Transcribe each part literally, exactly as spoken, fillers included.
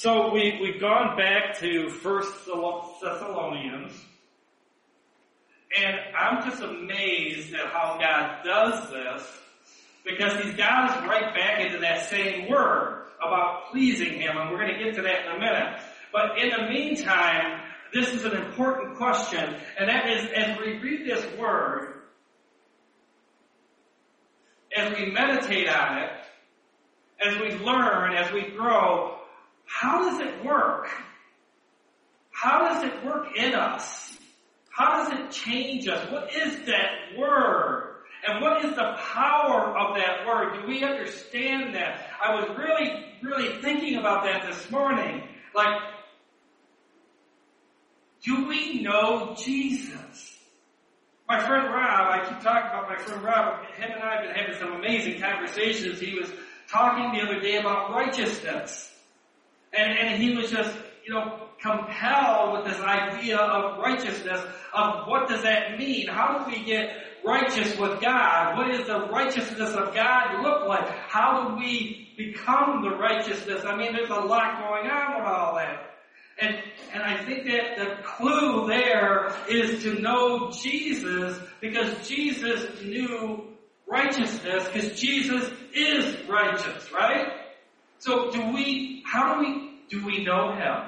So we, we've gone back to First Thessalonians, and I'm just amazed at how God does this, because He's got us right back into that same word about pleasing Him, and we're going to get to that in a minute. But in the meantime, this is an important question, and that is, as we read this word, as we meditate on it, as we learn, as we grow, how does it work? How does it work in us? How does it change us? What is that word? And what is the power of that word? Do we understand that? I was really, really thinking about that this morning. Like, do we know Jesus? My friend Rob, I keep talking about my friend Rob, him and I have been having some amazing conversations. He was talking the other day about righteousness. And, and he was just, you know, compelled with this idea of righteousness, of what does that mean? How do we get righteous with God? What does the righteousness of God look like? How do we become the righteousness? I mean, there's a lot going on with all that. And, and I think that the clue there is to know Jesus, because Jesus knew righteousness, because Jesus is righteous, right? So do we, how do we, do we know Him?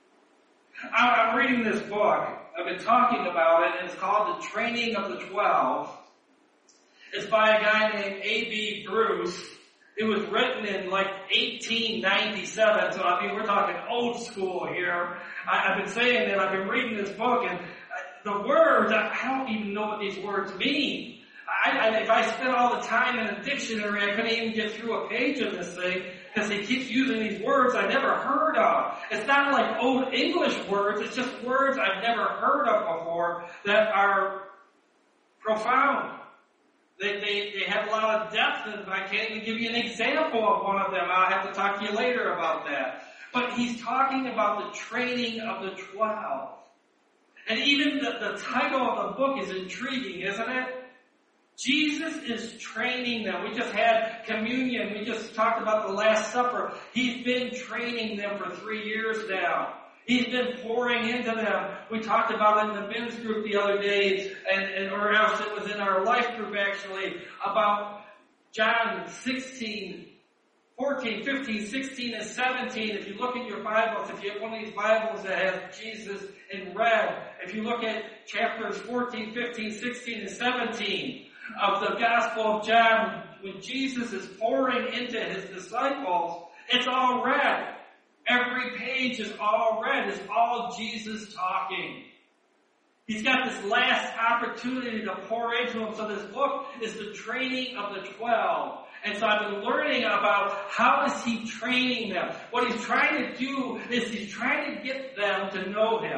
I'm reading this book. I've been talking about it, and it's called The Training of the Twelve. It's by a guy named A B Bruce. It was written in like eighteen ninety-seven, so I mean, we're talking old school here. I, I've been saying that, I've been reading this book, and the words, I don't even know what these words mean. I, I, if I spent all the time in a dictionary, I couldn't even get through a page of this thing, because he keeps using these words I never heard of. It's not like old English words, it's just words I've never heard of before that are profound. They, they, they have a lot of depth, and I can't even give you an example of one of them. I'll have to talk to you later about that. But he's talking about the training of the twelve. And even the, the title of the book is intriguing, isn't it? Jesus is training them. We just had communion. We just talked about the Last Supper. He's been training them for three years now. He's been pouring into them. We talked about it in the men's group the other day, and, and or else it was in our life group actually, about John sixteen, fourteen, fifteen, sixteen, and seventeen. If you look in your Bibles, if you have one of these Bibles that has Jesus in red, if you look at chapters fourteen, fifteen, sixteen, and seventeen of the Gospel of John, when Jesus is pouring into His disciples, it's all red. Every page is all red. It's all Jesus talking. He's got this last opportunity to pour into them. So this book is the training of the twelve. And so I've been learning about how is He training them. What He's trying to do is He's trying to get them to know Him.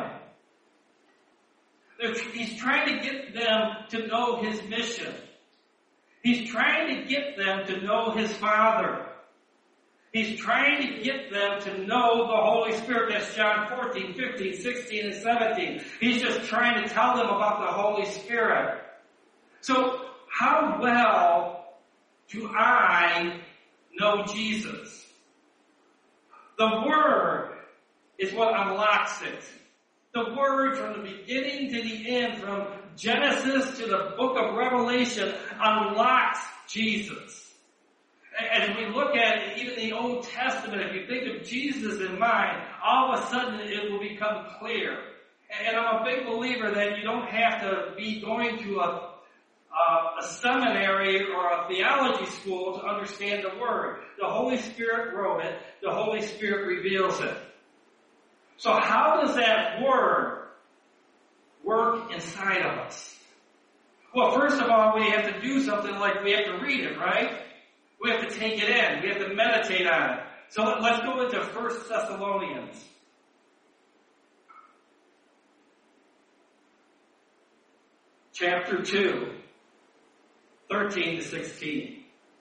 He's trying to get them to know His mission. He's trying to get them to know His Father. He's trying to get them to know the Holy Spirit. That's John fourteen, fifteen, sixteen, and seventeen. He's just trying to tell them about the Holy Spirit. So, how well do I know Jesus? The Word is what unlocks it. The Word, from the beginning to the end, from Genesis to the book of Revelation, unlocks Jesus. As we look at it, even the Old Testament, if you think of Jesus in mind, all of a sudden it will become clear. And I'm a big believer that you don't have to be going to a, a, a seminary or a theology school to understand the Word. The Holy Spirit wrote it. The Holy Spirit reveals it. So how does that Word work inside of us? Well, first of all, we have to do something like we have to read it, right? We have to take it in. We have to meditate on it. So let's go into First Thessalonians. Chapter two, thirteen to sixteen.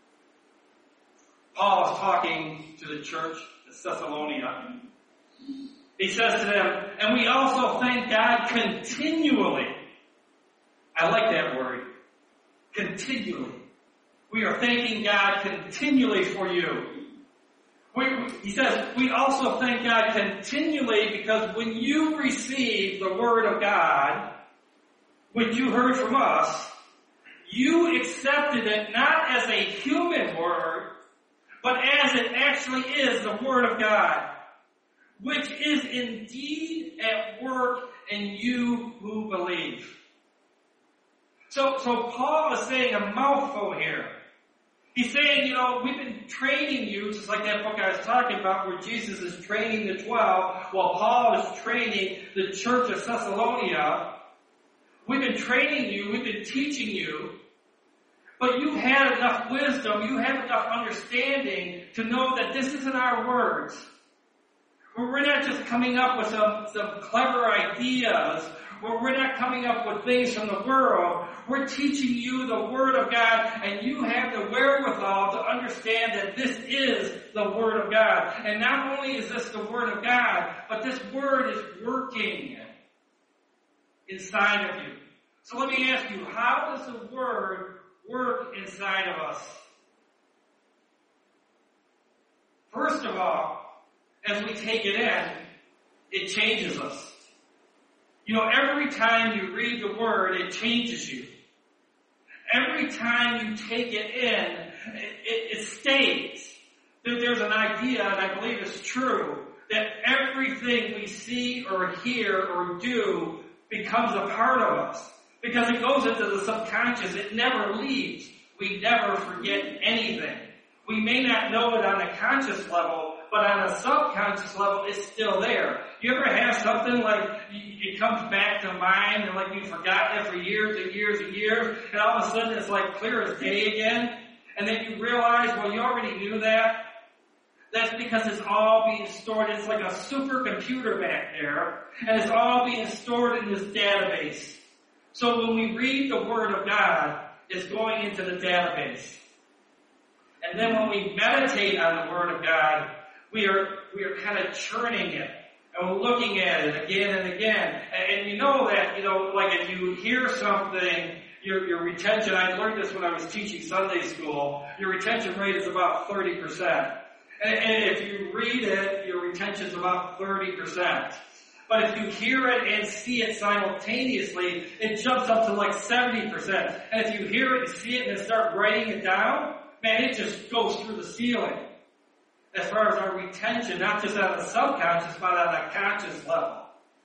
Paul is talking to the church at Thessalonica. He says to them, and we also thank God continually. I like that word. Continually. We are thanking God continually for you. We, he says, we also thank God continually because when you received the Word of God, which you heard from us, you accepted it not as a human word, but as it actually is the Word of God, which is indeed at work in you who believe. So, so Paul is saying a mouthful here. He's saying, you know, we've been training you, just like that book I was talking about where Jesus is training the twelve, while Paul is training the church of Thessalonica. We've been training you, we've been teaching you, but you had enough wisdom, you have enough understanding to know that this isn't our words. We're not just coming up with some, some clever ideas, where we're not coming up with things from the world. We're teaching you the Word of God, and you have the wherewithal to understand that this is the Word of God. And not only is this the Word of God, but this Word is working inside of you. So let me ask you, how does the Word work inside of us? First of all, as we take it in, it changes us. You know, every time you read the Word, it changes you. Every time you take it in, it, it stays. There's an idea, and I believe it's true, that everything we see or hear or do becomes a part of us. Because it goes into the subconscious. It never leaves. We never forget anything. We may not know it on a conscious level, but on a subconscious level, it's still there. You ever have something like it comes back to mind and like you've forgotten it for years and years and years, and all of a sudden it's like clear as day again, and then you realize, well, you already knew that. That's because it's all being stored. It's like a supercomputer back there, and it's all being stored in this database. So when we read the Word of God, it's going into the database. And then when we meditate on the Word of God, we are we are kind of churning it. And we're looking at it again and again. And, and you know that, you know, like if you hear something, your your retention, I learned this when I was teaching Sunday school, your retention rate is about thirty percent. And, and if you read it, your retention is about thirty percent. But if you hear it and see it simultaneously, it jumps up to like seventy percent. And if you hear it and see it and then start writing it down, man, it just goes through the ceiling. As far as our retention, not just on the subconscious, but on a conscious level.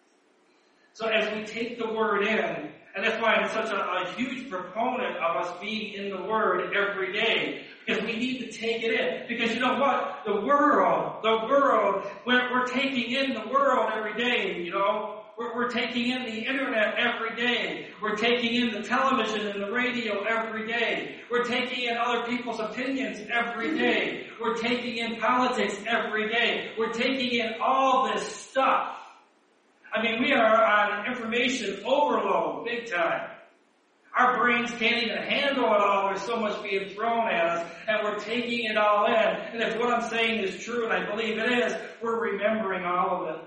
So as we take the Word in, and that's why I'm such a, a huge proponent of us being in the Word every day, because we need to take it in. Because you know what? The world, the world, we're, we're taking in the world every day, you know. We're, we're taking in the internet every day. We're taking in the television and the radio every day. We're taking in other people's opinions every day. We're taking in politics every day. We're taking in all this stuff. I mean, we are on information overload big time. Our brains can't even handle it all. There's so much being thrown at us, and we're taking it all in. And if what I'm saying is true, and I believe it is, we're remembering all of it.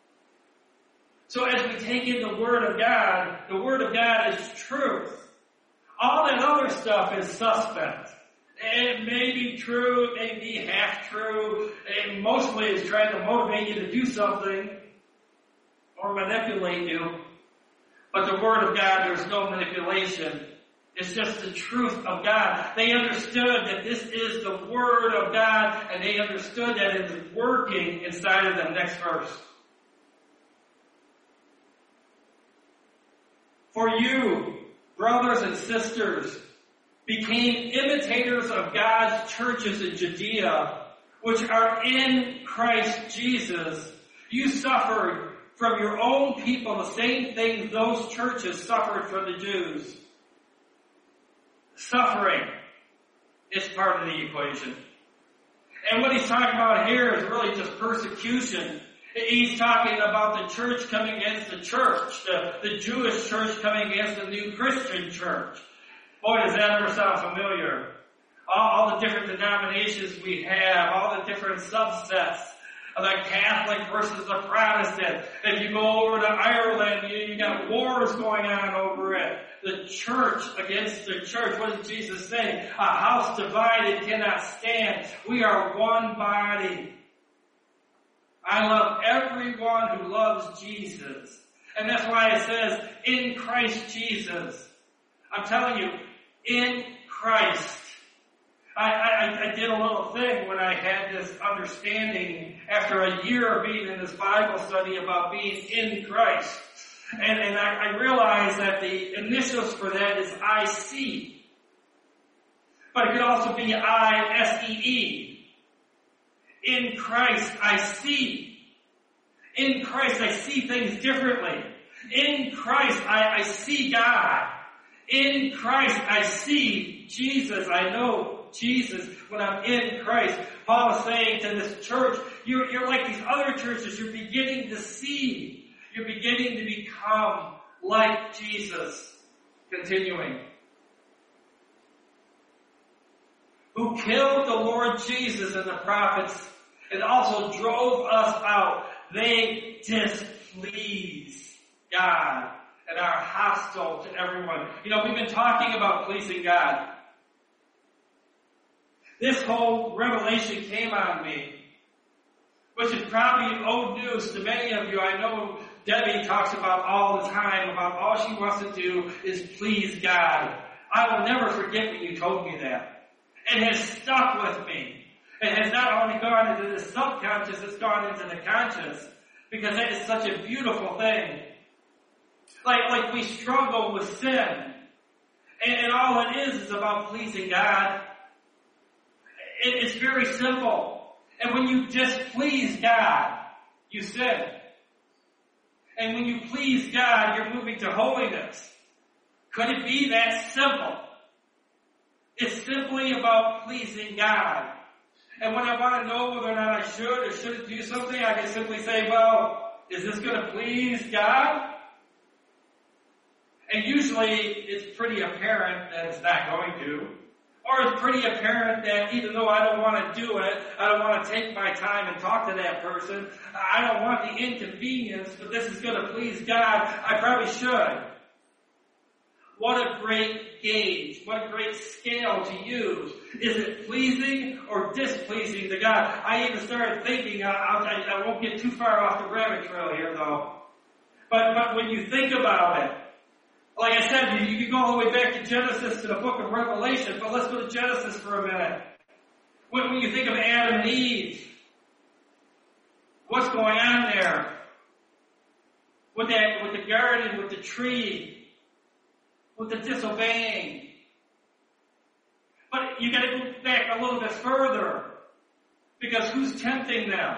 So as we take in the Word of God, the Word of God is truth. All that other stuff is suspect. It may be true, it may be half true, and mostly it's trying to motivate you to do something or manipulate you. But the Word of God, there's no manipulation. It's just the truth of God. They understood that this is the Word of God, and they understood that it is working inside of them. Next verse. For you, brothers and sisters, became imitators of God's churches in Judea, which are in Christ Jesus. You suffered from your own people the same things those churches suffered from the Jews. Suffering is part of the equation. And what he's talking about here is really just persecution. He's talking about the church coming against the church, the, the Jewish church coming against the new Christian church. Boy, does that ever sound familiar. All, all the different denominations we have, all the different subsets. The Catholic versus the Protestant. If you go over to Ireland, you, you got wars going on over it. The church against the church. What does Jesus say? A house divided cannot stand. We are one body. I love everyone who loves Jesus. And that's why it says, in Christ Jesus. I'm telling you, in Christ. I, I, I did a little thing when I had this understanding after a year of being in this Bible study about being in Christ. And, and I, I realized that the initials for that is I C. But it could also be I S E E. In Christ I see. In Christ I see things differently. In Christ I, I see God. In Christ I see Jesus. I know Jesus when I'm in Christ. Paul is saying to this church, you're, you're like these other churches. You're beginning to see. You're beginning to become like Jesus. Continuing. Who killed the Lord Jesus and the prophets and also drove us out. They displease God and are hostile to everyone. You know, we've been talking about pleasing God. This whole revelation came on me, which is probably old news to many of you. I know Debbie talks about all the time about all she wants to do is please God. I will never forget when you told me that. It has stuck with me. It has not only gone into the subconscious, it's gone into the conscious, because that is such a beautiful thing. Like, like we struggle with sin, and, and all it is is about pleasing God. It's very simple. And when you displease God, you sin. And when you please God, you're moving to holiness. Could it be that simple? It's simply about pleasing God. And when I want to know whether or not I should or shouldn't do something, I can simply say, well, is this going to please God? And usually it's pretty apparent that it's not going to. Or it's pretty apparent that even though I don't want to do it, I don't want to take my time and talk to that person, I don't want the inconvenience, but this is going to please God, I probably should. What a great gauge, what a great scale to use. Is it pleasing or displeasing to God? I even started thinking, I, I, I won't get too far off the rabbit trail here though, but, but when you think about it, like I said, you, you can go all the way back to Genesis to the book of Revelation, but let's go to Genesis for a minute. When, when you think of Adam and Eve, what's going on there? With that, with the garden, with the tree, with the disobeying. But you gotta go back a little bit further, because who's tempting them?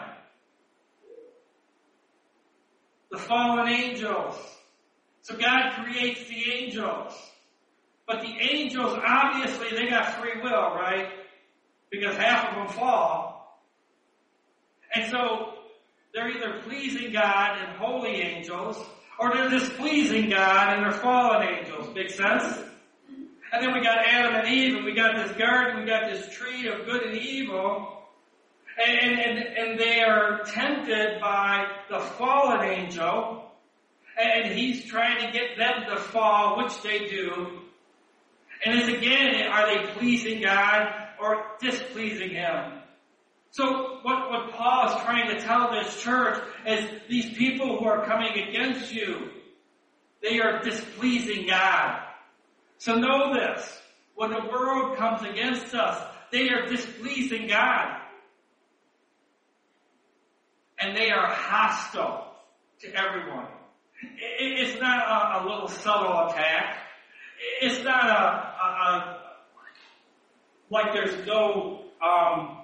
The fallen angels. So God creates the angels. But the angels, obviously, they got free will, right? Because half of them fall. And so they're either pleasing God and holy angels, or they're displeasing God and they're fallen angels. Make sense? And then we got Adam and Eve, and we got this garden, we got this tree of good and evil. And, and, and they are tempted by the fallen angel. And he's trying to get them to fall, which they do. And it's again, are they pleasing God or displeasing Him? So what, what Paul is trying to tell this church is these people who are coming against you, they are displeasing God. So know this, when the world comes against us, they are displeasing God. And they are hostile to everyone. It's not a, a little subtle attack. It's not a, a, a like there's no um,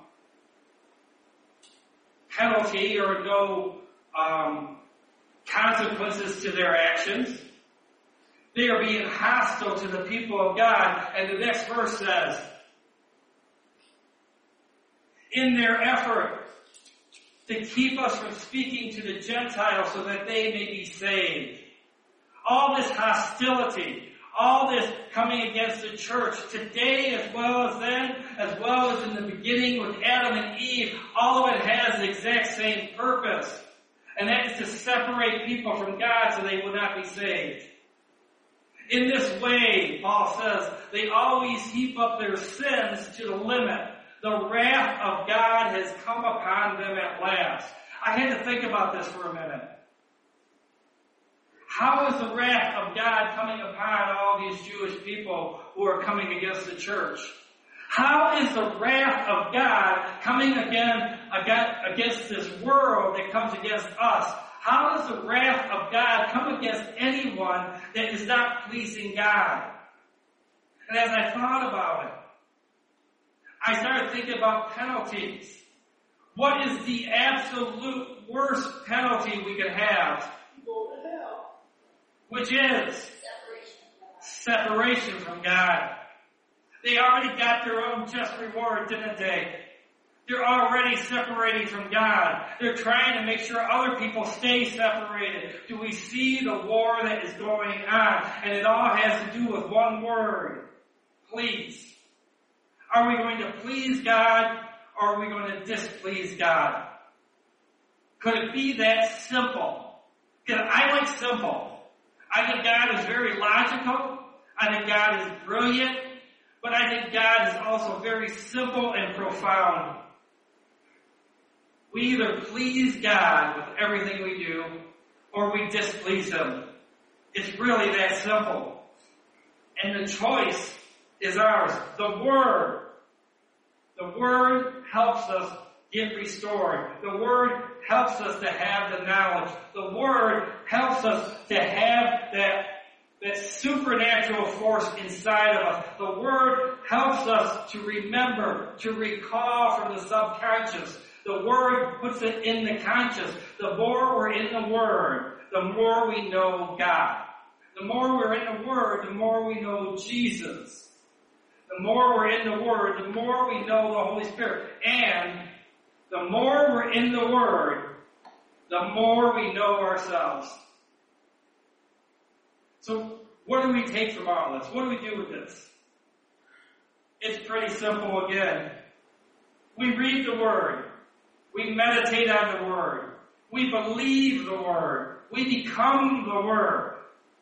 penalty or no um, consequences to their actions. They are being hostile to the people of God. And the next verse says, in their effort to keep us from speaking to the Gentiles so that they may be saved. All this hostility, All this coming against the church today as well as then, as well as in the beginning with Adam and Eve, all of it has the exact same purpose. And that is to separate people from God so they will not be saved. In this way, Paul says, they always heap up their sins to the limit. The wrath of God has come upon them at last. I had to think about this for a minute. How is the wrath of God coming upon all these Jewish people who are coming against the church? How is the wrath of God coming again against this world that comes against us? How does the wrath of God come against anyone that is not pleasing God? And as I thought about it, I started thinking about penalties. What is the absolute worst penalty we could have? Go to hell. Which is separation from God. They already got their own just reward, didn't they? They're already separating from God. They're trying to make sure other people stay separated. Do we see the war that is going on? And it all has to do with one word. Please. Are we going to please God, or are we going to displease God? Could it be that simple? Because I like simple. I think God is very logical. I think God is brilliant. But I think God is also very simple and profound. We either please God with everything we do, or we displease Him. It's really that simple. And the choice is ours. The Word. The Word helps us get restored. The Word helps us to have the knowledge. The Word helps us to have that, that supernatural force inside of us. The Word helps us to remember, to recall from the subconscious. The Word puts it in the conscious. The more we're in the Word, the more we know God. The more we're in the Word, the more we know Jesus. The more we're in the Word, the more we know the Holy Spirit. And the more we're in the Word, the more we know ourselves. So what do we take from all this? What do we do with this? It's pretty simple again. We read the Word. We meditate on the Word. We believe the Word. We become the Word.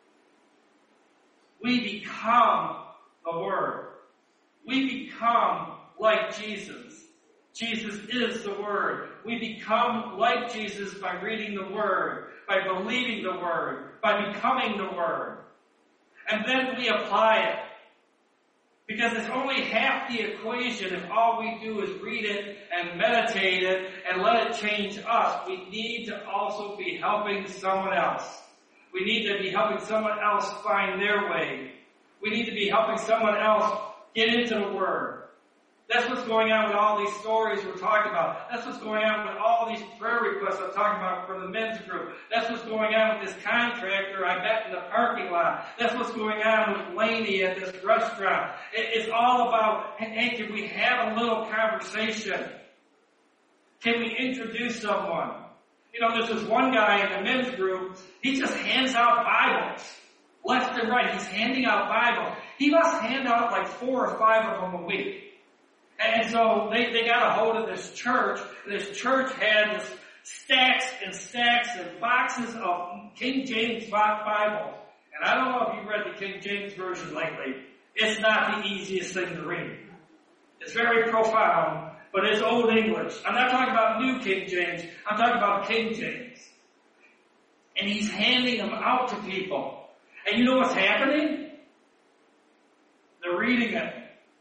We become the Word. We become like Jesus. Jesus is the Word. We become like Jesus by reading the Word, by believing the Word, by becoming the Word. And then we apply it. Because it's only half the equation if all we do is read it and meditate it and let it change us. We need to also be helping someone else. We need to be helping someone else find their way. We need to be helping someone else get into the Word. That's what's going on with all these stories we're talking about. That's what's going on with all these prayer requests I'm talking about for the men's group. That's what's going on with this contractor I met in the parking lot. That's what's going on with Laney at this restaurant. It's all about, hey, can we have a little conversation? Can we introduce someone? You know, there's this one guy in the men's group, he just hands out Bibles. Left and right, he's handing out Bibles. He must hand out like four or five of them a week. And so they, they got a hold of this church. This church had this stacks and stacks and boxes of King James Bibles. And I don't know if you've read the King James Version lately. It's not the easiest thing to read. It's very profound, but it's Old English. I'm not talking about New King James. I'm talking about King James. And he's handing them out to people. And you know what's happening? They're reading it.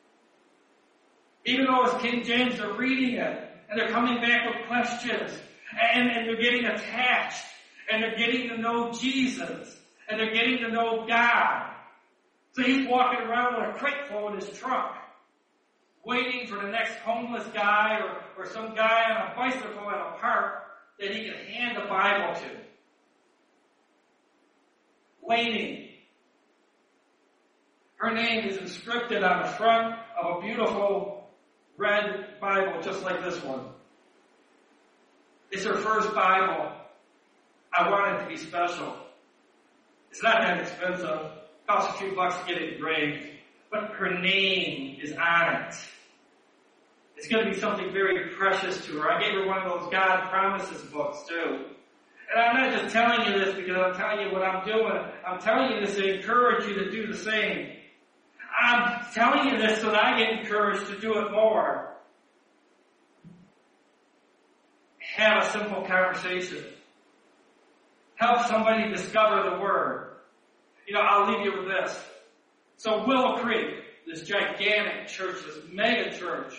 Even though it's King James, they're reading it. And they're coming back with questions. And, and they're getting attached. And they're getting to know Jesus. And they're getting to know God. So he's walking around with a crate full in his trunk. Waiting for the next homeless guy or, or some guy on a bicycle at a park that he can hand a Bible to. Waiting. Her name is inscripted on the front of a beautiful red Bible just like this one. It's her first Bible. I want it to be special. It's not that expensive. Costs a few bucks to get it engraved. But her name is on it. It's going to be something very precious to her. I gave her one of those God Promises books too. And I'm not just telling you this because I'm telling you what I'm doing. I'm telling you this to encourage you to do the same. I'm telling you this so that I get encouraged to do it more. Have a simple conversation. Help somebody discover the Word. You know, I'll leave you with this. So Willow Creek, this gigantic church, this mega church,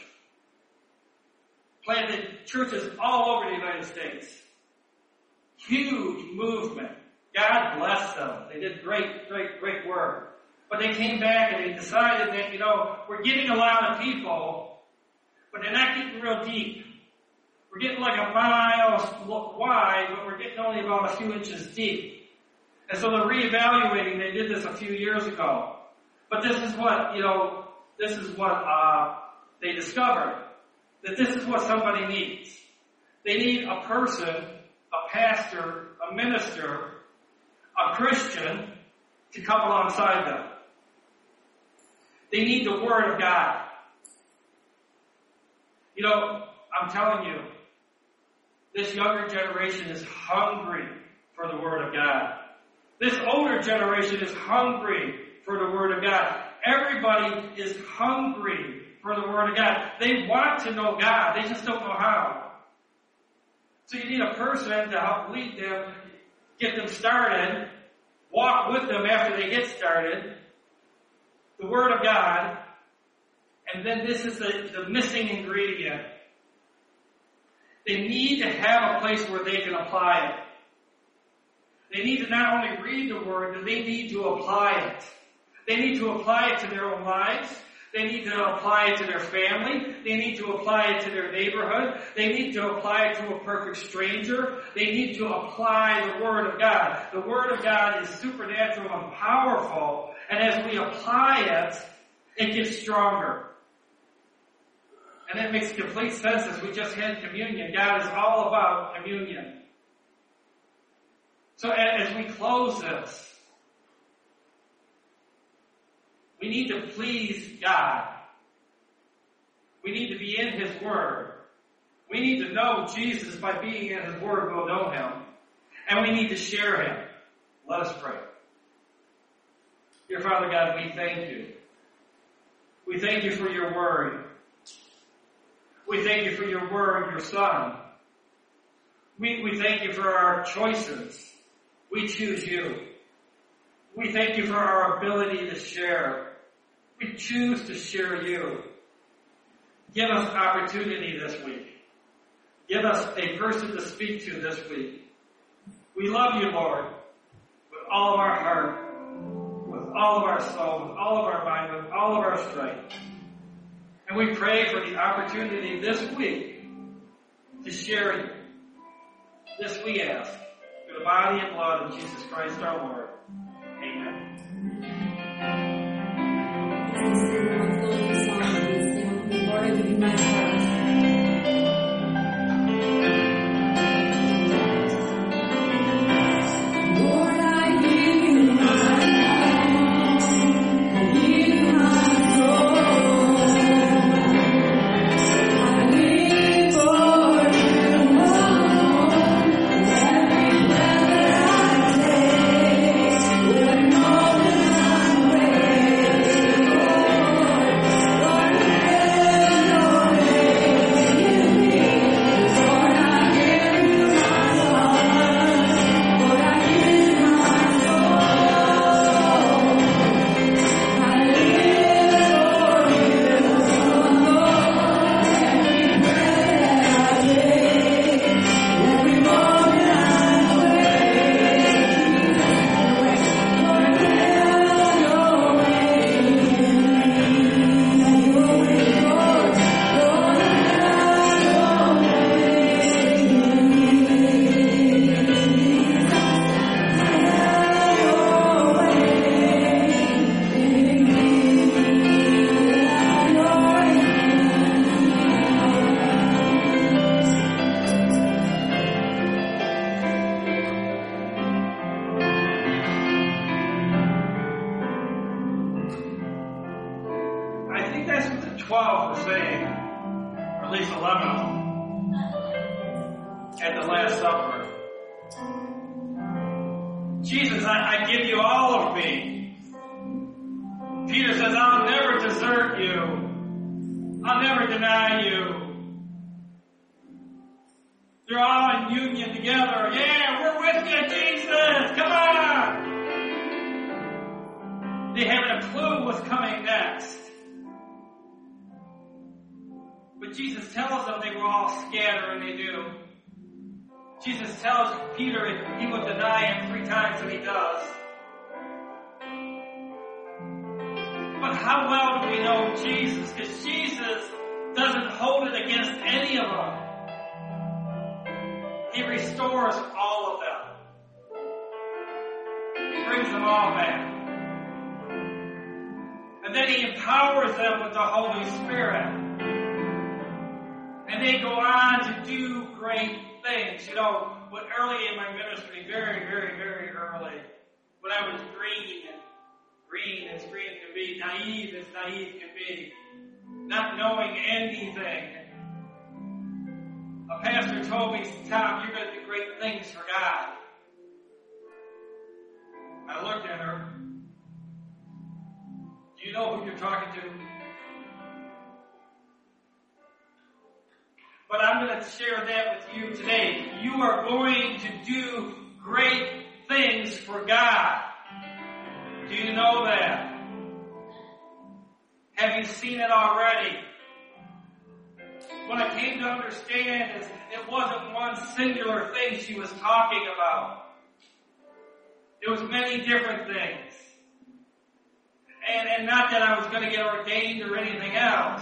planted churches all over the United States. Huge movement. God bless them. They did great, great, great work. But they came back and they decided that, you know, we're getting a lot of people, but they're not getting real deep. We're getting like a mile wide, but we're getting only about a few inches deep. And so they're reevaluating. They did this a few years ago. But this is what, you know, this is what uh, they discovered. That this is what somebody needs. They need a person, a pastor, a minister, a Christian to come alongside them. They need the Word of God. You know, I'm telling you, this younger generation is hungry for the Word of God. This older generation is hungry for the Word of God. Everybody is hungry for the Word of God. They want to know God. They just don't know how. So you need a person to help lead them, get them started, walk with them after they get started, the Word of God, and then this is the, the missing ingredient. They need to have a place where they can apply it. They need to not only read the Word, but they need to apply it. They need to apply it to their own lives. They need to apply it to their family. They need to apply it to their neighborhood. They need to apply it to a perfect stranger. They need to apply the Word of God. The Word of God is supernatural and powerful. And as we apply it, it gets stronger. And that makes complete sense as we just had communion. God is all about communion. So as we close this, we need to please God. We need to be in His Word. We need to know Jesus. By being in His Word, we'll know Him. And we need to share Him. Let us pray. Dear Father God, we thank you. We thank you for your Word. We thank you for your Word, your Son. We, we thank you for our choices. We choose you. We thank you for our ability to share. We choose to share you. Give us opportunity this week. Give us a person to speak to this week. We love you, Lord, with all of our heart, with all of our soul, with all of our mind, with all of our strength. And we pray for the opportunity this week to share you. This we ask through the body and blood of Jesus Christ our Lord. Amen. Let's sing one closing song. We sing, Lord, I give you my heart. Lord, were saying, or at least eleven of them, at the Last Supper. Jesus, I, I give you all of me. Peter says, I'll never desert you. I'll never deny you. They're all in union together. Yeah, we're with you, Jesus. Come on. They haven't a clue what's coming next. But Jesus tells them they will all scatter, and they do. Jesus tells Peter he will deny him three times, and he does. But how well do we know Jesus? Because Jesus doesn't hold it against any of them. He restores all of them. He brings them all back. And then he empowers them with the Holy Spirit. And they go on to do great things. You know, when early in my ministry, very, very, very early, when I was green, and green as green can be, naive as naive can be, not knowing anything, a pastor told me, Tom, you're going to do great things for God. I looked at her. Do you know who you're talking to? But I'm going to share that with you today. You are going to do great things for God. Do you know that? Have you seen it already? What I came to understand is it wasn't one singular thing she was talking about. It was many different things. And, and not that I was going to get ordained or anything else.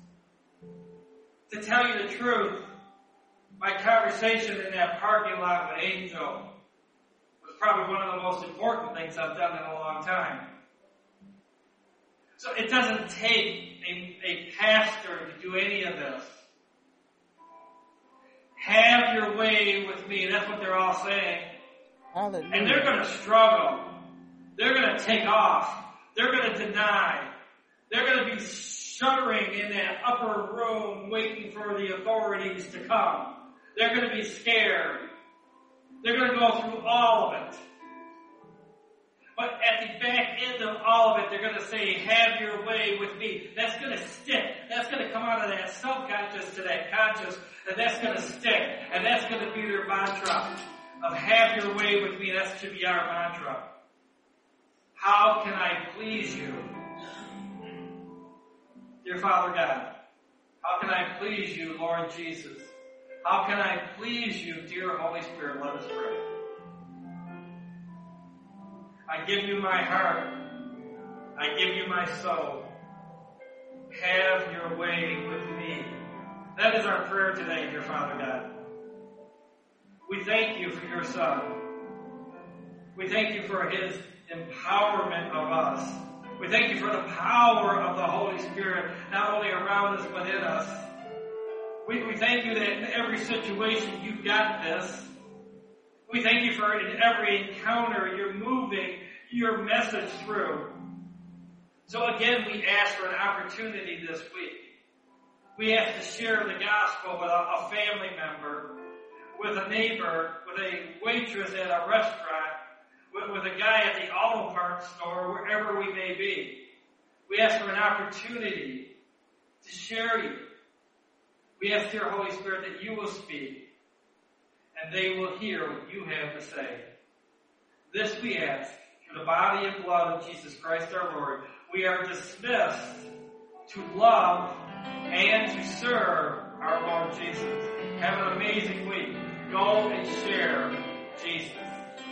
To tell you the truth, my conversation in that parking lot with Angel was probably one of the most important things I've done in a long time. So it doesn't take a, a pastor to do any of this. Have your way with me. That's what they're all saying. Hallelujah. And they're going to struggle. They're going to take off. They're going to deny. They're going to be shuddering in that upper room waiting for the authorities to come. They're going to be scared. They're going to go through all of it. But at the back end of all of it, they're going to say, have your way with me. That's going to stick. That's going to come out of that subconscious to that conscious, and that's going to stick. And that's going to be their mantra of have your way with me. That should be our mantra. How can I please you? Dear Father God, how can I please you, Lord Jesus? How can I please you, dear Holy Spirit? Let us pray. I give you my heart. I give you my soul. Have your way with me. That is our prayer today, dear Father God. We thank you for your Son. We thank you for his empowerment of us. We thank you for the power of the Holy Spirit, not only around us, but in us. We, we thank you that in every situation you've got this. We thank you for in every encounter you're moving your message through. So again, we ask for an opportunity this week. We ask to share the gospel with a, a family member, with a neighbor, with a waitress at a restaurant, with, with a guy at the auto parts store, wherever we may be. We ask for an opportunity to share you. We ask, dear Holy Spirit, that you will speak, and they will hear what you have to say. This we ask through the body and blood of Jesus Christ our Lord. We are dismissed to love and to serve our Lord Jesus. Have an amazing week. Go and share